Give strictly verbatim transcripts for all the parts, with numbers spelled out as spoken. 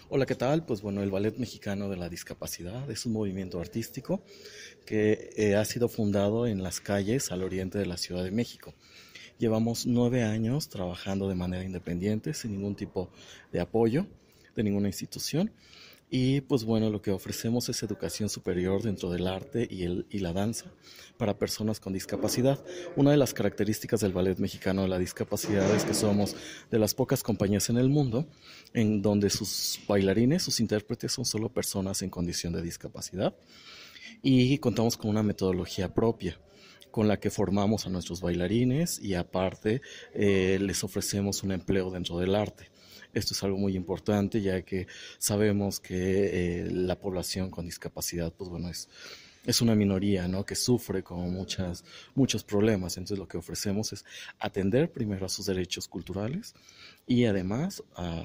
Hola, ¿qué tal? Pues bueno, el Ballet Mexicano de la Discapacidad es un movimiento artístico que eh, ha sido fundado en las calles al oriente de la Ciudad de México. Llevamos nueve años trabajando de manera independiente, sin ningún tipo de apoyo de ninguna institución. Y pues bueno, lo que ofrecemos es educación superior dentro del arte y, el, y la danza para personas con discapacidad. Una de las características del ballet mexicano de la discapacidad es que somos de las pocas compañías en el mundo en donde sus bailarines, sus intérpretes son solo personas en condición de discapacidad y contamos con una metodología propia con la que formamos a nuestros bailarines y aparte eh, les ofrecemos un empleo dentro del arte. Esto es algo muy importante ya que sabemos que eh, la población con discapacidad pues bueno es, es una minoría, ¿no? Que sufre con muchas, muchos problemas. Entonces lo que ofrecemos es atender primero a sus derechos culturales y además a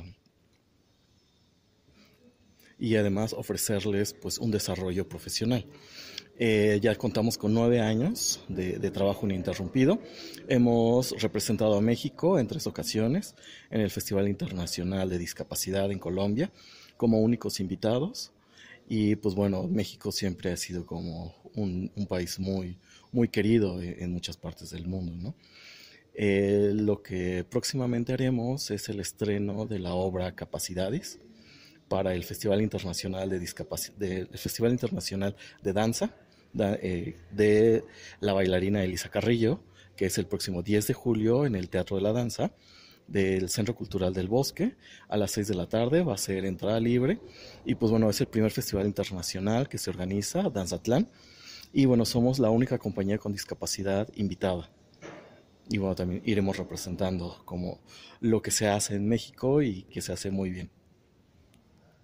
y además ofrecerles pues un desarrollo profesional. Eh, ya contamos con nueve años de, de trabajo ininterrumpido. Hemos representado a México en tres ocasiones en el Festival Internacional de Discapacidad en Colombia como únicos invitados. Y pues bueno, México siempre ha sido como un, un país muy, muy querido en, en muchas partes del mundo, ¿no? Eh, lo que próximamente haremos es el estreno de la obra Capacidades para el Festival Internacional de, Discapac de, el Festival Internacional de Danza da, eh, de la bailarina Elisa Carrillo, que es el próximo diez de julio en el Teatro de la Danza del Centro Cultural del Bosque a las seis de la tarde. Va a ser entrada libre y pues bueno, es el primer festival internacional que se organiza, Danzatlán, y bueno, somos la única compañía con discapacidad invitada. Y bueno, también iremos representando como lo que se hace en México y que se hace muy bien.